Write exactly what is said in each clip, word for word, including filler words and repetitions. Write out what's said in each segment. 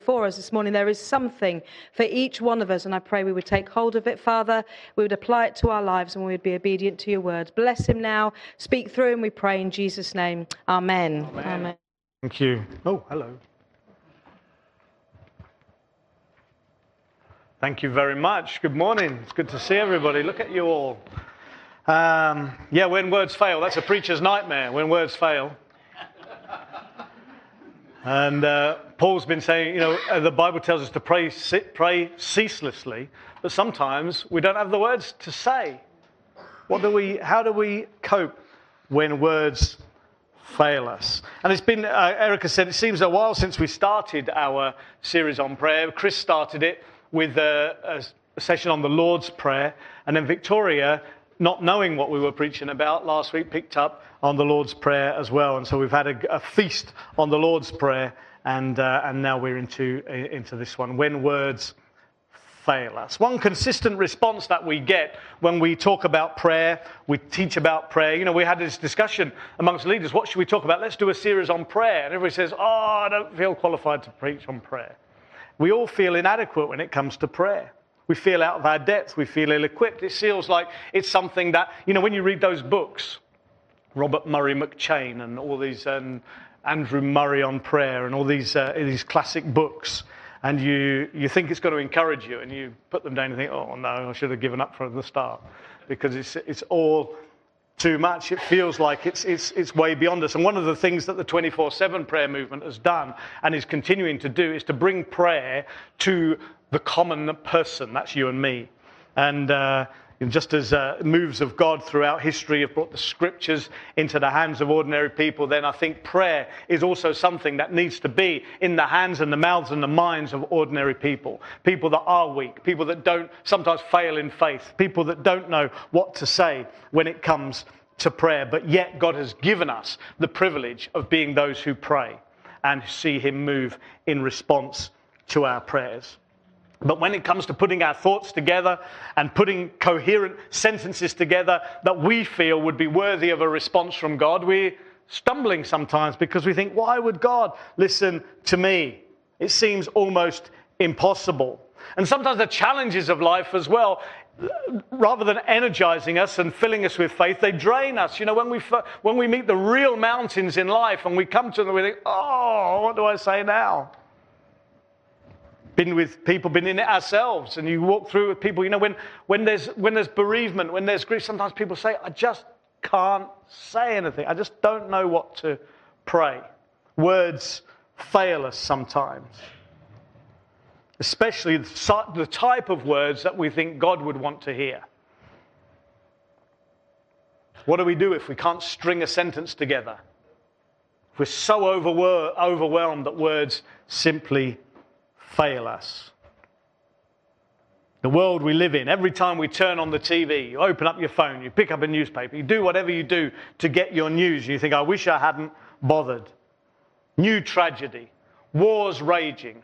for us this morning. There is something for each one of us, and I pray we would take hold of it, Father. We would apply it to our lives, and we would be obedient to your word. Bless him now. Speak through him, we pray in Jesus' name. Amen. Amen. Amen. Thank you. Oh, hello. Thank you very much. Good morning. It's good to see everybody. Look at you all. Um, yeah, when words fail, that's a preacher's nightmare, when words fail. And uh, Paul's been saying, you know, uh, the Bible tells us to pray, pray ceaselessly, but sometimes we don't have the words to say. What do we? How do we cope when words fail us? And it's been, uh, Erica said, it seems a while since we started our series on prayer. Chris started it with a, a session on the Lord's Prayer, and then Victoria, not knowing what we were preaching about last week, picked up on the Lord's Prayer as well. And so we've had a, a feast on the Lord's Prayer, and uh, and now we're into into this one, when words fail us. One consistent response that we get when we talk about prayer, we teach about prayer. You know, we had this discussion amongst leaders, what should we talk about? Let's do a series on prayer. And everybody says, oh, I don't feel qualified to preach on prayer. We all feel inadequate when it comes to prayer. We feel out of our depth. We feel ill-equipped. It feels like it's something that, you know, when you read those books, Robert Murray McCheyne and all these, um, Andrew Murray on prayer and all these uh, these classic books, and you, you think it's going to encourage you, and you put them down and think, oh, no, I should have given up from the start, because it's it's all too much. It feels like it's it's it's way beyond us. And one of the things that the twenty-four seven prayer movement has done and is continuing to do is to bring prayer to the common person. That's you and me. And uh, just as uh, moves of God throughout history have brought the scriptures into the hands of ordinary people, then I think prayer is also something that needs to be in the hands and the mouths and the minds of ordinary people. People that are weak, people that don't sometimes fail in faith, people that don't know what to say when it comes to prayer. But yet God has given us the privilege of being those who pray and see him move in response to our prayers. But when it comes to putting our thoughts together and putting coherent sentences together that we feel would be worthy of a response from God, we're stumbling sometimes because we think, why would God listen to me? It seems almost impossible. And sometimes the challenges of life as well, rather than energizing us and filling us with faith, they drain us. You know, when we when we meet the real mountains in life and we come to them, we think, oh, what do I say now? Been with people, been in it ourselves, and you walk through with people. You know, when when there's when there's bereavement, when there's grief, sometimes people say, I just can't say anything. I just don't know what to pray. Words fail us sometimes. Especially the type of words that we think God would want to hear. What do we do if we can't string a sentence together? If we're so overwhelmed that words simply fail us. The world we live in, every time we turn on the T V, you open up your phone, you pick up a newspaper, you do whatever you do to get your news, you think, I wish I hadn't bothered. New tragedy, wars raging.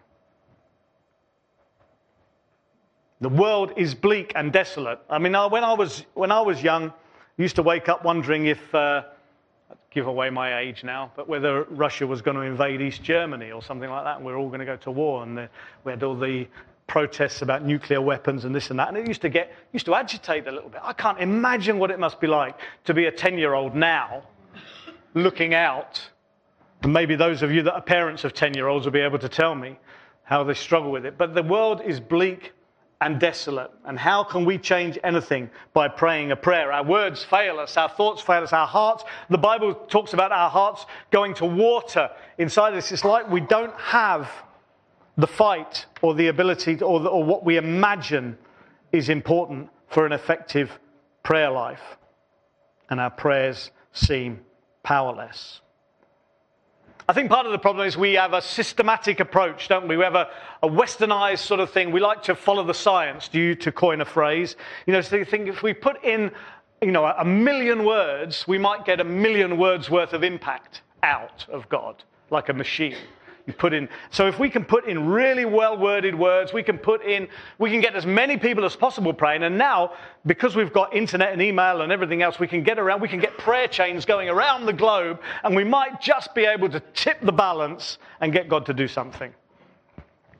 The world is bleak and desolate. I mean, when I was when I was young, I used to wake up wondering if, uh, I'd give away my age now, but whether Russia was going to invade East Germany or something like that, and we're all going to go to war, and the, we had all the protests about nuclear weapons and this and that, and it used to get used to agitate a little bit. I can't imagine what it must be like to be a ten-year-old now, looking out. And maybe those of you that are parents of ten-year-olds will be able to tell me how they struggle with it. But the world is bleak and desolate. And how can we change anything? By praying a prayer. Our words fail us, our thoughts fail us, our hearts. The Bible talks about our hearts going to water inside us. It's like we don't have the fight or the ability to, or, the, or what we imagine is important for an effective prayer life. And our prayers seem powerless. I think part of the problem is we have a systematic approach, don't we? We have a, a westernized sort of thing. We like to follow the science, due to coin a phrase. You know, so you think if we put in, you know, a million words, we might get a million words worth of impact out of God, like a machine. You put in, so if we can put in really well-worded words, we can put in, we can get as many people as possible praying. And now, because we've got internet and email and everything else, we can get around, we can get prayer chains going around the globe, and we might just be able to tip the balance and get God to do something.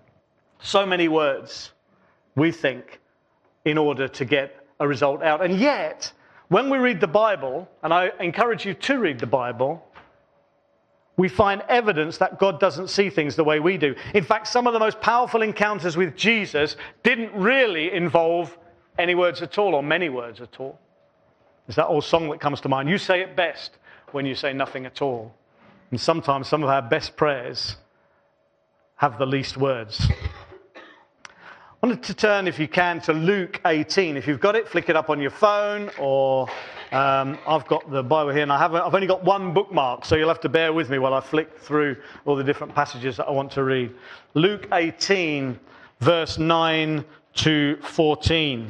So many words, we think, in order to get a result out. And yet, when we read the Bible, and I encourage you to read the Bible, we find evidence that God doesn't see things the way we do. In fact, some of the most powerful encounters with Jesus didn't really involve any words at all, or many words at all. There's that old song that comes to mind. You say it best when you say nothing at all. And sometimes some of our best prayers have the least words. I wanted to turn, if you can, to Luke eighteen. If you've got it, flick it up on your phone, or um, I've got the Bible here, and I haven't, I've only got one bookmark, so you'll have to bear with me while I flick through all the different passages that I want to read. Luke eighteen, verse nine to fourteen.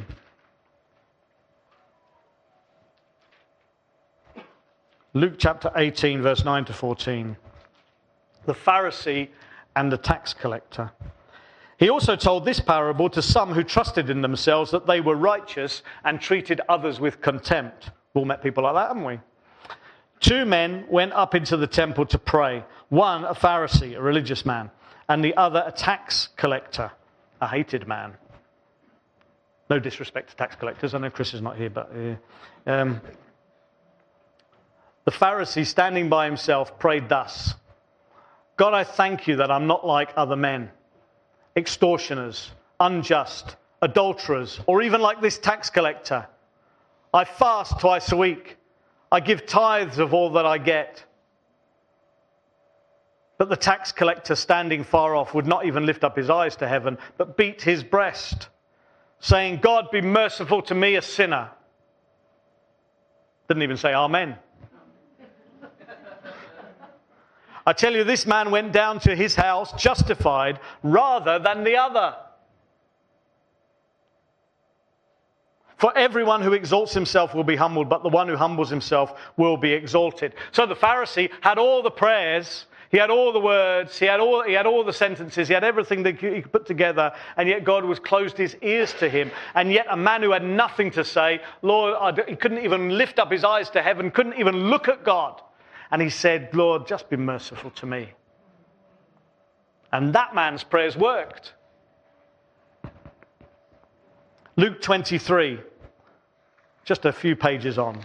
Luke chapter eighteen, verse nine to fourteen. The Pharisee and the tax collector. He also told this parable to some who trusted in themselves that they were righteous and treated others with contempt. We've all met people like that, haven't we? Two men went up into the temple to pray. One, a Pharisee, a religious man, and the other, a tax collector, a hated man. No disrespect to tax collectors. I know Chris is not here, but... Uh, um, the Pharisee, standing by himself, prayed thus: God, I thank you that I'm not like other men, extortioners, unjust, adulterers, or even like this tax collector. I fast twice a week. I give tithes of all that I get. But the tax collector, standing far off, would not even lift up his eyes to heaven, but beat his breast, saying, God, be merciful to me, a sinner. Didn't even say amen. I tell you, this man went down to his house justified rather than the other. For everyone who exalts himself will be humbled, but the one who humbles himself will be exalted. So the Pharisee had all the prayers, he had all the words, he had all, he had all the sentences, he had everything that he could put together, and yet God was closed his ears to him. And yet a man who had nothing to say, Lord, he couldn't even lift up his eyes to heaven, couldn't even look at God. And he said, Lord, just be merciful to me. And that man's prayers worked. Luke twenty-three, just a few pages on.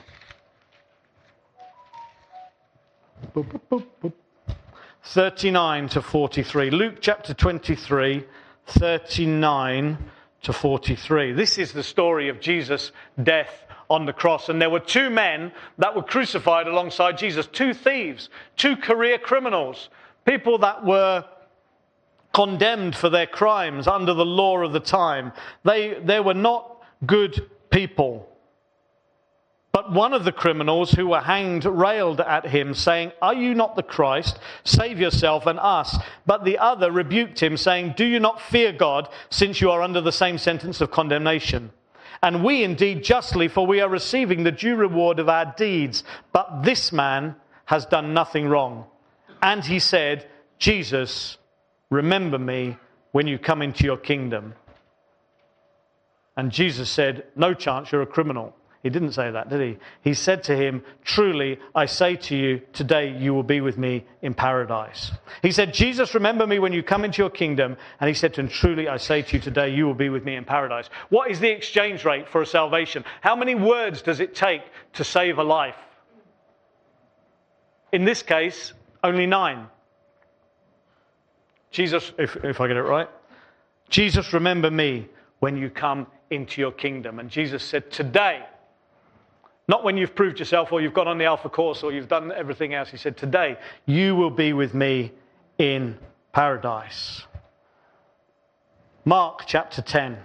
thirty-nine to forty-three. Luke chapter twenty-three, thirty-nine to forty-three. This is the story of Jesus' death on the cross. And there were two men that were crucified alongside Jesus. Two thieves, two career criminals, people that were condemned for their crimes under the law of the time. They, they were not good people. But one of the criminals who were hanged railed at him, saying, are you not the Christ? Save yourself and us. But the other rebuked him, saying, do you not fear God, since you are under the same sentence of condemnation? And we indeed justly, for we are receiving the due reward of our deeds. But this man has done nothing wrong. And he said, Jesus, remember me when you come into your kingdom. And Jesus said, no chance, you're a criminal. He didn't say that, did he? He said to him, truly, I say to you, today you will be with me in paradise. He said, Jesus, remember me when you come into your kingdom. And he said to him, truly, I say to you, today you will be with me in paradise. What is the exchange rate for a salvation? How many words does it take to save a life? In this case, only nine. Jesus, if, if I get it right, Jesus, remember me when you come into your kingdom. And Jesus said, today, not when you've proved yourself or you've gone on the Alpha course or you've done everything else. He said, today you will be with me in paradise. Mark chapter ten.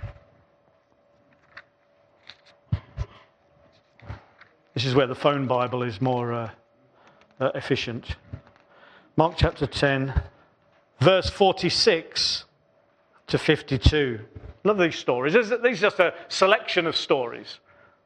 This is where the phone Bible is more uh, uh, efficient. Mark chapter ten, verse forty-six to fifty-two. Love these stories. These are just a selection of stories.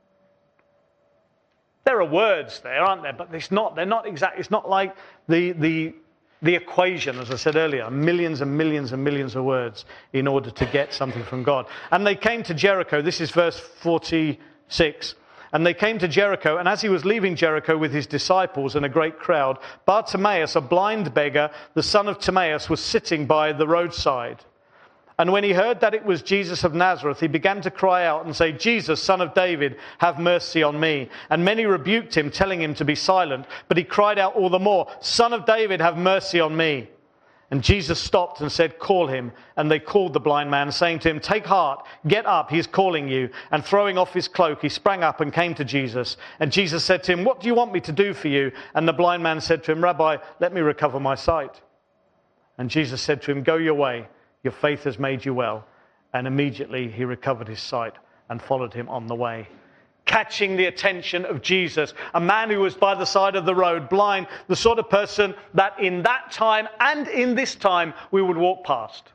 There are words there, aren't there? But it's not. They're not exact. It's not like the the the equation, as I said earlier, millions and millions and millions of words in order to get something from God. And they came to Jericho. This is verse forty-six. And they came to Jericho, and as he was leaving Jericho with his disciples and a great crowd, Bartimaeus, a blind beggar, the son of Timaeus, was sitting by the roadside. And when he heard that it was Jesus of Nazareth, he began to cry out and say, Jesus, Son of David, have mercy on me. And many rebuked him, telling him to be silent. But he cried out all the more, Son of David, have mercy on me. And Jesus stopped and said, call him. And they called the blind man, saying to him, take heart, get up, he is calling you. And throwing off his cloak, he sprang up and came to Jesus. And Jesus said to him, what do you want me to do for you? And the blind man said to him, Rabbi, let me recover my sight. And Jesus said to him, go your way. Your faith has made you well. And immediately he recovered his sight and followed him on the way. Catching the attention of Jesus, a man who was by the side of the road, blind, the sort of person that in that time and in this time we would walk past.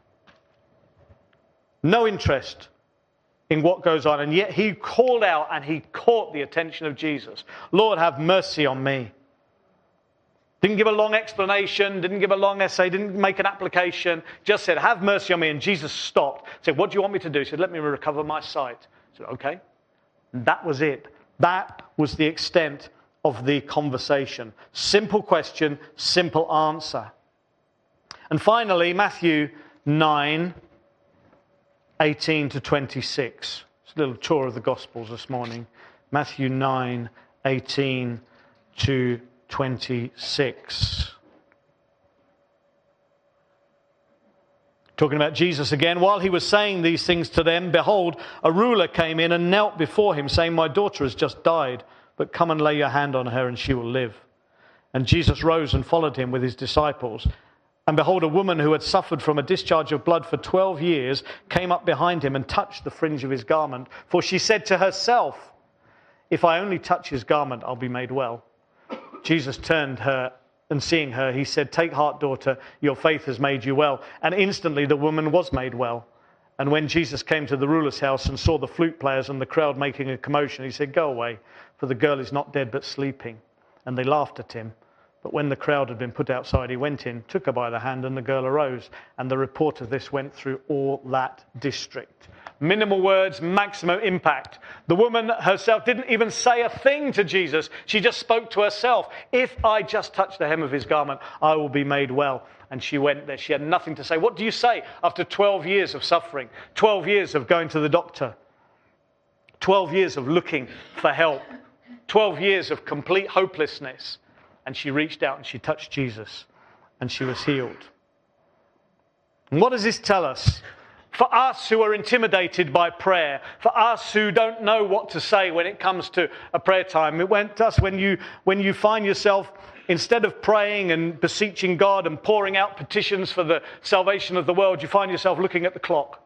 No interest in what goes on, and yet he called out and he caught the attention of Jesus. Lord, have mercy on me. Didn't give a long explanation, didn't give a long essay, didn't make an application, just said, have mercy on me. And Jesus stopped, said, what do you want me to do? He said, let me recover my sight. I said, okay. And that was it. That was the extent of the conversation. Simple question, simple answer. And finally, Matthew nine, eighteen to twenty-six. It's a little tour of the Gospels this morning. Matthew nine, eighteen to twenty-six. Talking about Jesus again. While he was saying these things to them, behold, a ruler came in and knelt before him, saying, my daughter has just died, but come and lay your hand on her and she will live. And Jesus rose and followed him with his disciples. And behold, a woman who had suffered from a discharge of blood for twelve years came up behind him and touched the fringe of his garment. For she said to herself, if I only touch his garment, I'll be made well. Jesus turned her, and seeing her, he said, take heart, daughter, your faith has made you well. And instantly the woman was made well. And when Jesus came to the ruler's house and saw the flute players and the crowd making a commotion, he said, go away, for the girl is not dead but sleeping. And they laughed at him. But when the crowd had been put outside, he went in, took her by the hand, and the girl arose. And the report of this went through all that district. Minimal words, maximum impact. The woman herself didn't even say a thing to Jesus. She just spoke to herself. If I just touch the hem of his garment, I will be made well. And she went there. She had nothing to say. What do you say after twelve years of suffering? twelve years of going to the doctor. twelve years of looking for help. twelve years of complete hopelessness. And she reached out and she touched Jesus. And she was healed. And what does this tell us? For us who are intimidated by prayer, for us who don't know what to say when it comes to a prayer time, it went to us when you, when you find yourself, instead of praying and beseeching God and pouring out petitions for the salvation of the world, you find yourself looking at the clock.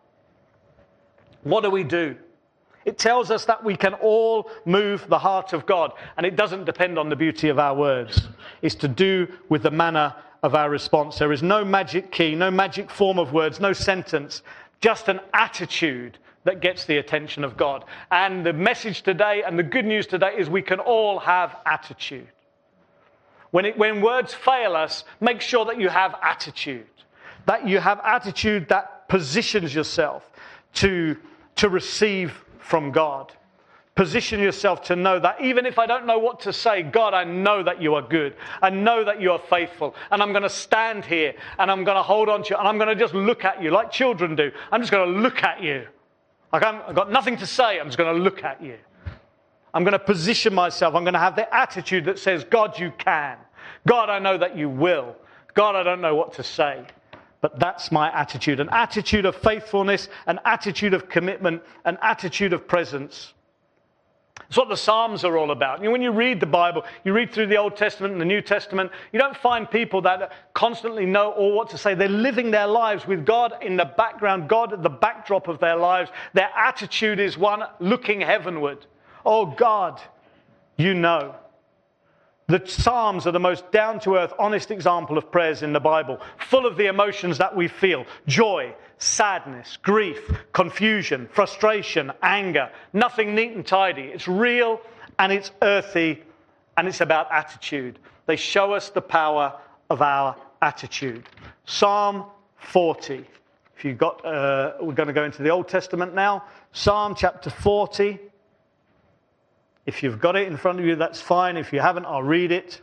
What do we do? It tells us that we can all move the heart of God, and it doesn't depend on the beauty of our words. It's to do with the manner of our response. There is no magic key, no magic form of words, no sentence. Just an attitude that gets the attention of God. And the message today and the good news today is we can all have attitude. When, it, when words fail us, make sure that you have attitude. That you have attitude that positions yourself to, to receive from God. Position yourself to know that even if I don't know what to say, God, I know that you are good. I know that you are faithful. And I'm going to stand here and I'm going to hold on to you and I'm going to just look at you like children do. I'm just going to look at you. Like I'm, I've got nothing to say. I'm just going to look at you. I'm going to position myself. I'm going to have the attitude that says, God, you can. God, I know that you will. God, I don't know what to say. But that's my attitude. An attitude of faithfulness, an attitude of commitment, an attitude of presence. It's what the Psalms are all about. You know, when you read the Bible, you read through the Old Testament and the New Testament, you don't find people that constantly know all what to say. They're living their lives with God in the background, God at the backdrop of their lives. Their attitude is one looking heavenward. Oh God, you know. The Psalms are the most down-to-earth, honest example of prayers in the Bible, full of the emotions that we feel. Joy, sadness, grief, confusion, frustration, anger. Nothing neat and tidy. It's real and it's earthy and it's about attitude. They show us the power of our attitude. Psalm forty. If you've got, uh, we're going to go into the Old Testament now. Psalm chapter forty. If you've got it in front of you, that's fine. If you haven't, I'll read it.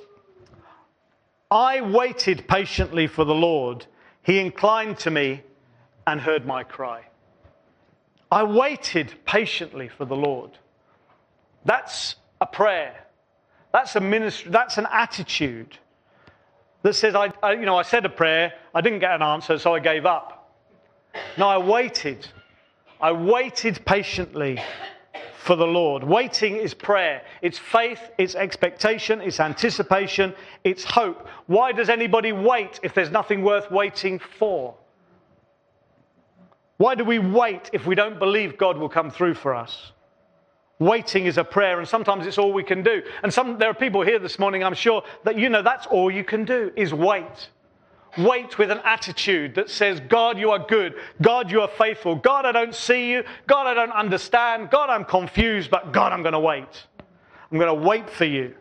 I waited patiently for the Lord. He inclined to me and heard my cry. I waited patiently for the Lord. That's a prayer. That's a ministry. That's an attitude that says, I, I, you know, I said a prayer, I didn't get an answer, so I gave up. No, I waited. I waited patiently for the Lord. Waiting is prayer. It's faith, it's expectation, it's anticipation, it's hope. Why does anybody wait if there's nothing worth waiting for? Why do we wait if we don't believe God will come through for us? Waiting is a prayer, and sometimes it's all we can do. And some there are people here this morning, I'm sure, that you know that's all you can do is wait. Wait with an attitude that says, God, you are good. God, you are faithful. God, I don't see you. God, I don't understand. God, I'm confused, but God, I'm going to wait. I'm going to wait for you.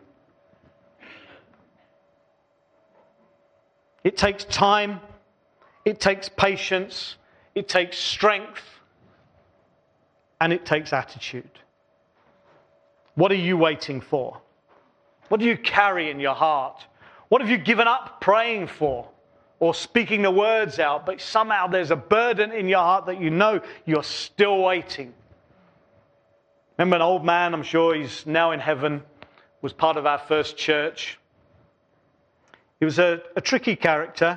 It takes time. It takes patience. It takes strength. And it takes attitude. What are you waiting for? What do you carry in your heart? What have you given up praying for? Or speaking the words out, but somehow there's a burden in your heart that you know you're still waiting. Remember an old man, I'm sure he's now in heaven, was part of our first church. He was a, a tricky character.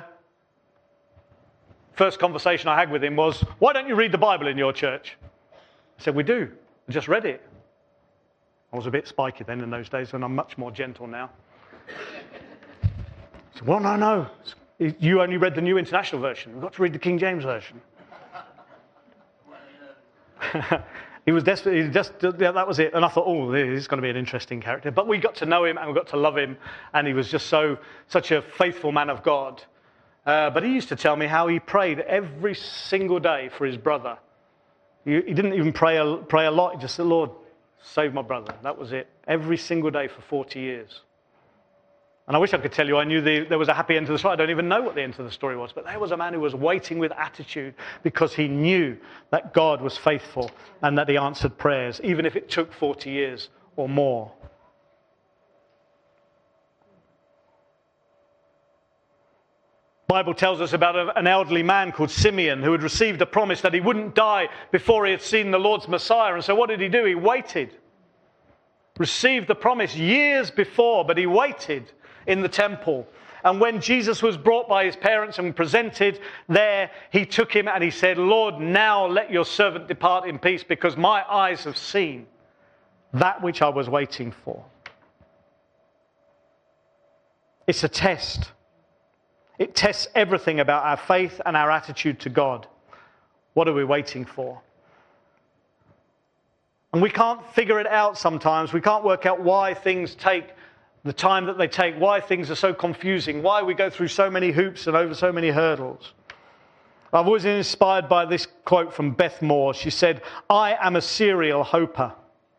First conversation I had with him was, why don't you read the Bible in your church? I said, we do. I just read it. I was a bit spiky then in those days, and I'm much more gentle now. He said, well, no, no. You only read the New International Version. We've got to read the King James Version. He was desperate. He just, yeah, that was it. And I thought, oh, this is going to be an interesting character. But we got to know him and we got to love him. And he was just so, such a faithful man of God. Uh, but he used to tell me how he prayed every single day for his brother. He, he didn't even pray a, pray a lot. He just said, Lord, save my brother. That was it. Every single day for forty years. And I wish I could tell you I knew the, there was a happy end to the story. I don't even know what the end to the story was. But there was a man who was waiting with attitude because he knew that God was faithful and that he answered prayers, even if it took forty years or more. The Bible tells us about a, an elderly man called Simeon who had received a promise that he wouldn't die before he had seen the Lord's Messiah. And so what did he do? He waited. Received the promise years before, but he waited in the temple. And when Jesus was brought by his parents and presented there, he took him and he said, Lord, now let your servant depart in peace because my eyes have seen that which I was waiting for. It's a test. It tests everything about our faith and our attitude to God. What are we waiting for? And we can't figure it out sometimes. We can't work out why things take the time that they take, why things are so confusing, why we go through so many hoops and over so many hurdles. I've always been inspired by this quote from Beth Moore. She said, I am a serial hoper.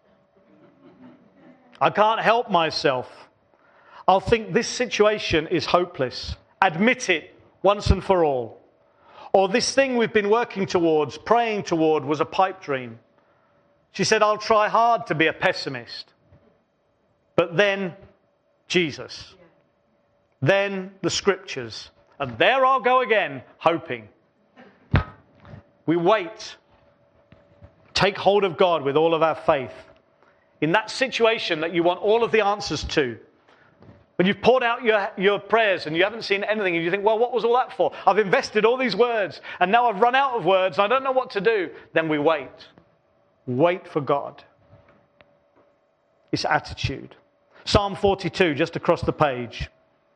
I can't help myself. I'll think this situation is hopeless. Admit it once and for all. Or this thing we've been working towards, praying toward, was a pipe dream. She said, I'll try hard to be a pessimist. But then Jesus. Then the scriptures. And there I'll go again, hoping. We wait. Take hold of God with all of our faith. In that situation that you want all of the answers to, when you've poured out your, your prayers and you haven't seen anything and you think, well, what was all that for? I've invested all these words and now I've run out of words and I don't know what to do. Then we wait. Wait for God. It's attitude. Psalm forty-two, just across the page.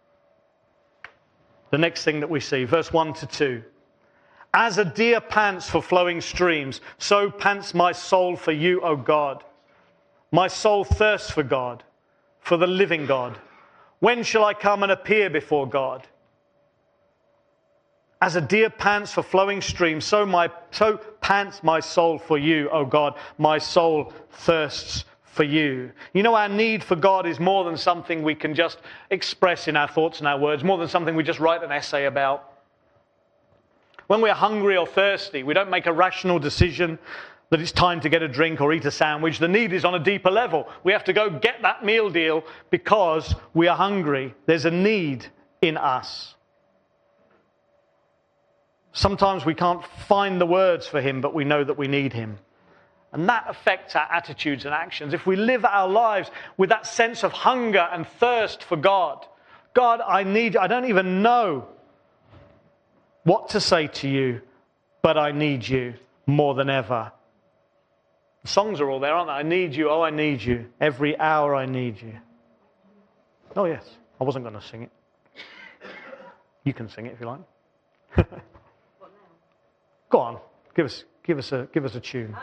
The next thing that we see, verse one to two. As a deer pants for flowing streams, so pants my soul for you, O God. My soul thirsts for God, for the living God. When shall I come and appear before God? As a deer pants for flowing streams, so my so pants my soul for you, O God. My soul thirsts for you. You know, our need for God is more than something we can just express in our thoughts and our words, more than something we just write an essay about. When we're hungry or thirsty, we don't make a rational decision that it's time to get a drink or eat a sandwich. The need is on a deeper level. We have to go get that meal deal because we are hungry. There's a need in us. Sometimes we can't find the words for him, but we know that we need him. And that affects our attitudes and actions. If we live our lives with that sense of hunger and thirst for God, God, I need you. I don't even know what to say to you, but I need you more than ever. The songs are all there, aren't they? I need you. Oh, I need you. Every hour I need you. Oh, yes. I wasn't going to sing it. You can sing it if you like. Go on. Give us, give us a, give us a tune.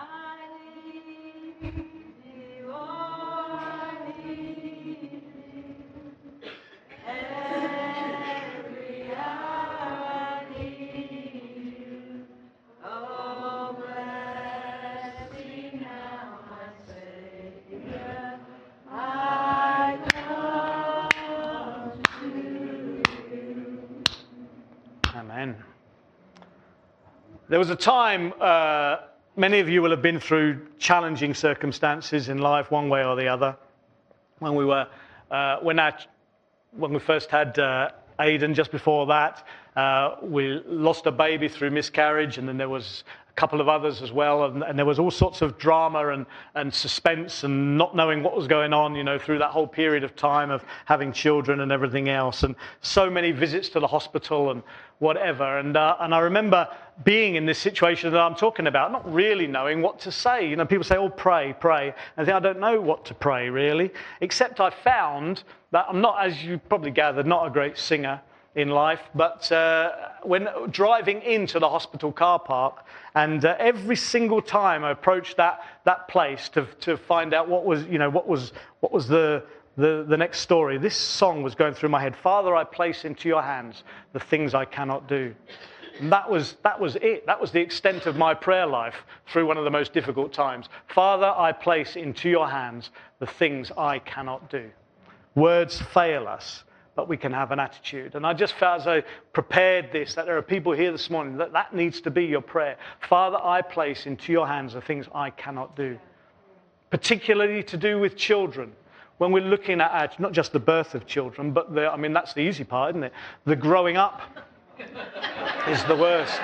Amen. There was a time, uh, many of you will have been through challenging circumstances in life, one way or the other. When we were, uh, when our, when we first had uh, Aidan, just before that, uh, we lost a baby through miscarriage, and then there was a couple of others as well, and, and there was all sorts of drama and, and suspense and not knowing what was going on, you know, through that whole period of time of having children and everything else, and so many visits to the hospital and whatever. And uh, and I remember being in this situation that I'm talking about, not really knowing what to say. You know, people say, oh, pray, pray. And I think I don't know what to pray, really, except I found that I'm not, as you probably gathered, not a great singer in life, but uh, when driving into the hospital car park, and uh, every single time I approached that that place to to find out what was, you know, what was what was the the the next story, this song was going through my head. Father, I place into your hands the things I cannot do. And that was that was it. That was the extent of my prayer life through one of the most difficult times. Father, I place into your hands the things I cannot do. Words fail us, but we can have an attitude. And I just felt as I prepared this, that there are people here this morning that that needs to be your prayer. Father, I place into your hands the things I cannot do. Particularly to do with children. When we're looking at our, not just the birth of children, but the, I mean, that's the easy part, isn't it? The growing up is the worst.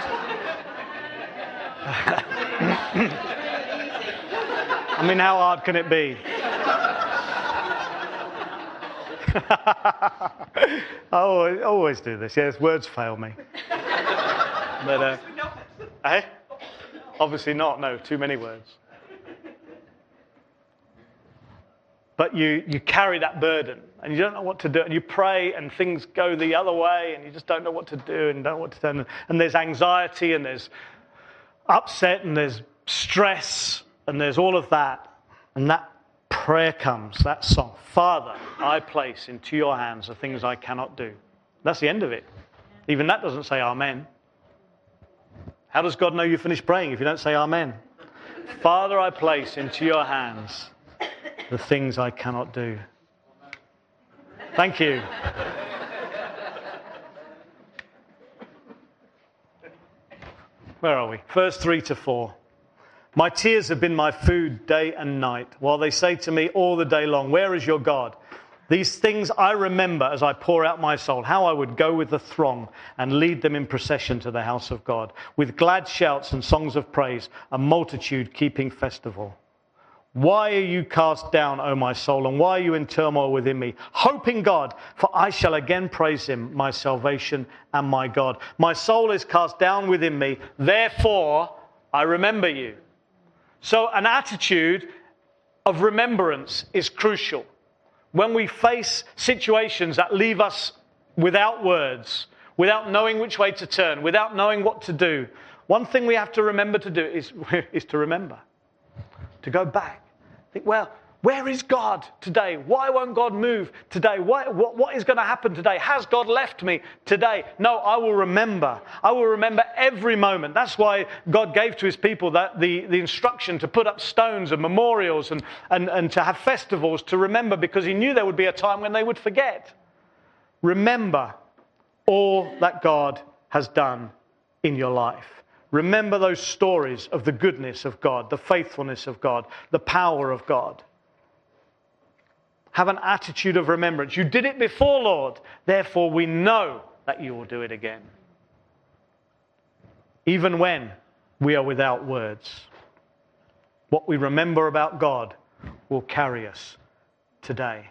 I mean, how hard can it be? I always, always do this. Yes, words fail me. But, uh, eh? Obviously not. No, too many words. But you, you carry that burden, and you don't know what to do, and you pray, and things go the other way, and you just don't know what to do, and don't know what to do. And there's anxiety, and there's upset, and there's stress, and there's all of that. And that prayer comes, that song. Father, I place into your hands the things I cannot do. That's the end of it. Even that doesn't say amen. How does God know you finished praying if you don't say amen? Father, I place into your hands the things I cannot do. Thank you. Where are we? Verse three to four. My tears have been my food day and night, while they say to me all the day long, where is your God? These things I remember as I pour out my soul, how I would go with the throng and lead them in procession to the house of God, with glad shouts and songs of praise, a multitude keeping festival. Why are you cast down, O my soul, and why are you in turmoil within me? Hope in God, for I shall again praise him, my salvation and my God. My soul is cast down within me, therefore I remember you. So an attitude of remembrance is crucial. When we face situations that leave us without words, without knowing which way to turn, without knowing what to do, one thing we have to remember to do is, is to remember, to go back. Think, well, where is God today? Why won't God move today? Why, what, what is going to happen today? Has God left me today? No, I will remember. I will remember every moment. That's why God gave to his people that the, the instruction to put up stones and memorials and, and, and to have festivals to remember, because he knew there would be a time when they would forget. Remember all that God has done in your life. Remember those stories of the goodness of God, the faithfulness of God, the power of God. Have an attitude of remembrance. You did it before, Lord. Therefore, we know that you will do it again. even when we are without words. What we remember about God will carry us today.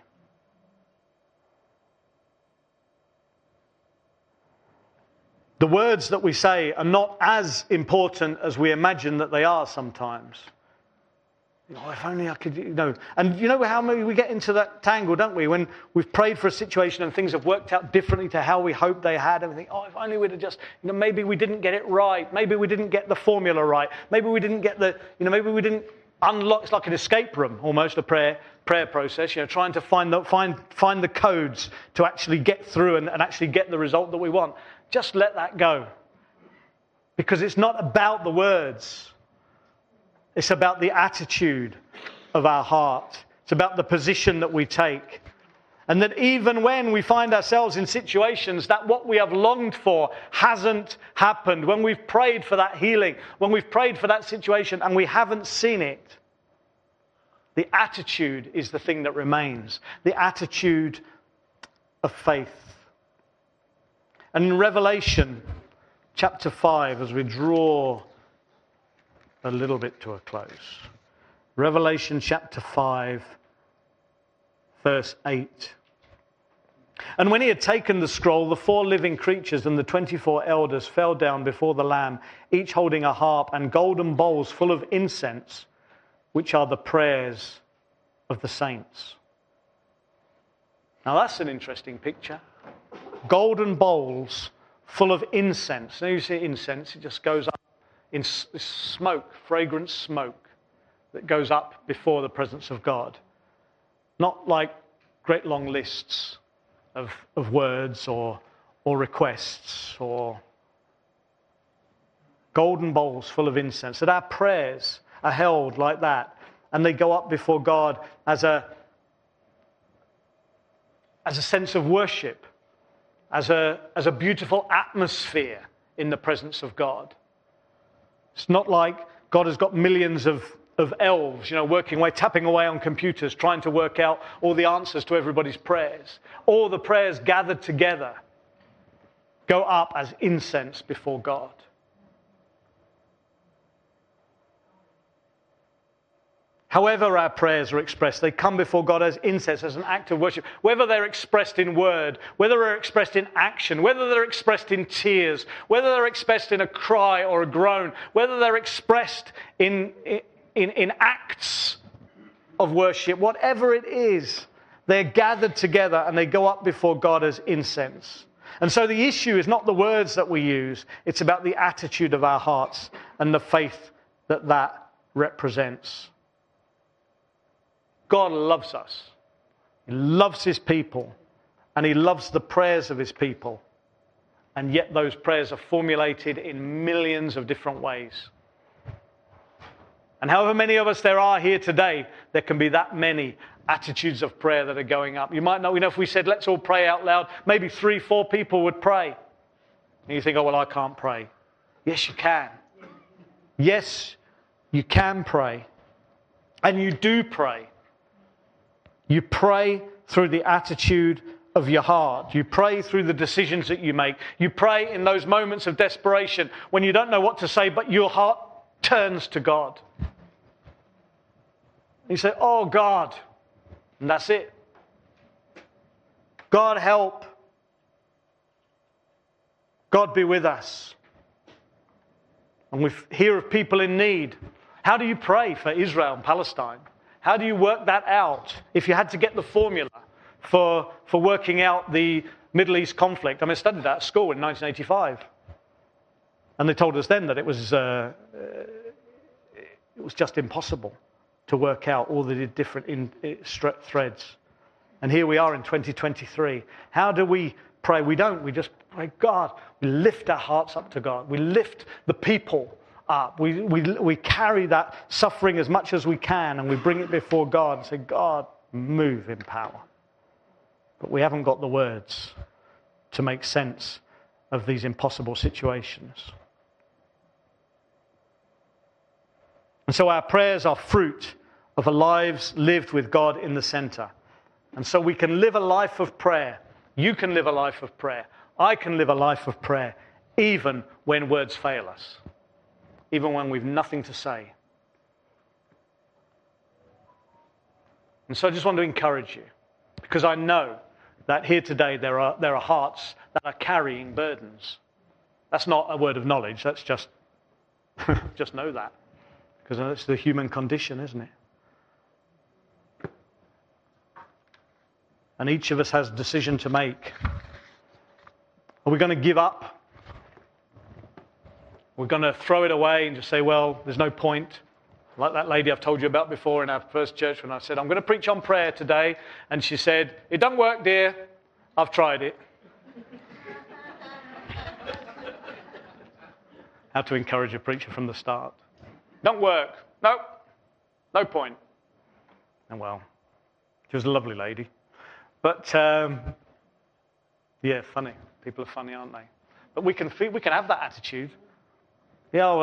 The words that we say are not as important as we imagine that they are sometimes. Oh, if only I could, you know. And you know how maybe we get into that tangle, don't we? When we've prayed for a situation and things have worked out differently to how we hoped they had. And we think, oh, if only we'd have just, you know, maybe we didn't get it right. Maybe we didn't get the formula right. Maybe we didn't get the, you know, maybe we didn't unlock. It's like an escape room, almost a prayer prayer process. You know, trying to find the find find the codes to actually get through and, and actually get the result that we want. Just let that go, because it's not about the words. It's about the attitude of our heart. It's about the position that we take. And that even when we find ourselves in situations that what we have longed for hasn't happened, when we've prayed for that healing, when we've prayed for that situation and we haven't seen it, the attitude is the thing that remains. The attitude of faith. And in Revelation chapter five, as we draw a little bit to a close. Revelation chapter five, verse eight. And when he had taken the scroll, the four living creatures and the twenty-four elders fell down before the Lamb, each holding a harp and golden bowls full of incense, which are the prayers of the saints. Now that's an interesting picture. Golden bowls full of incense. Now you see incense, it just goes up in smoke, fragrant smoke that goes up before the presence of God. Not like great long lists of, of words or, or requests or golden bowls full of incense. That our prayers are held like that and they go up before God as a, as a sense of worship, as a, as a beautiful atmosphere in the presence of God. It's not like God has got millions of, of elves, you know, working away, tapping away on computers, trying to work out all the answers to everybody's prayers. All the prayers gathered together go up as incense before God. However our prayers are expressed, they come before God as incense, as an act of worship. Whether they're expressed in word, whether they're expressed in action, whether they're expressed in tears, whether they're expressed in a cry or a groan, whether they're expressed in, in, in acts of worship, whatever it is, they're gathered together and they go up before God as incense. And so the issue is not the words that we use, it's about the attitude of our hearts and the faith that that represents. God loves us. He loves his people. And he loves the prayers of his people. And yet those prayers are formulated in millions of different ways. And however many of us there are here today, there can be that many attitudes of prayer that are going up. You might know, you know, if we said, let's all pray out loud, maybe three, four people would pray. And you think, oh, well, I can't pray. Yes, you can. Yes, you can pray. And you do pray. You pray through the attitude of your heart. You pray through the decisions that you make. You pray in those moments of desperation when you don't know what to say, but your heart turns to God. You say, oh God, and that's it. God help. God be with us. And we hear of people in need. How do you pray for Israel and Palestine? How do you work that out? If you had to get the formula for, for working out the Middle East conflict. I mean, I studied that at school in nineteen eighty-five. And they told us then that it was, uh, uh, it was just impossible to work out all the different in, in, threads. And here we are in twenty twenty-three. How do we pray? We don't. We just pray, God. We lift our hearts up to God. We lift the people up. We, we, we carry that suffering as much as we can and we bring it before God and say, God, move in power. But we haven't got the words to make sense of these impossible situations. And so our prayers are fruit of a lives lived with God in the center. And so we can live a life of prayer. You can live a life of prayer. I can live a life of prayer even when words fail us, even when we've nothing to say. And so I just want to encourage you, because I know that here today there are, there are hearts that are carrying burdens. That's not a word of knowledge, that's just, just know that. Because that's the human condition, isn't it? And each of us has a decision to make. Are we going to give up? We're going to throw it away and just say, well, there's no point. Like that lady I've told you about before in our first church when I said, I'm going to preach on prayer today. And she said, it doesn't work, dear. I've tried it. How to encourage a preacher from the start. Don't work. No. No point. And well, she was a lovely lady. But, um, yeah, funny. People are funny, aren't they? But we can feel, we can have that attitude. Yeah, well,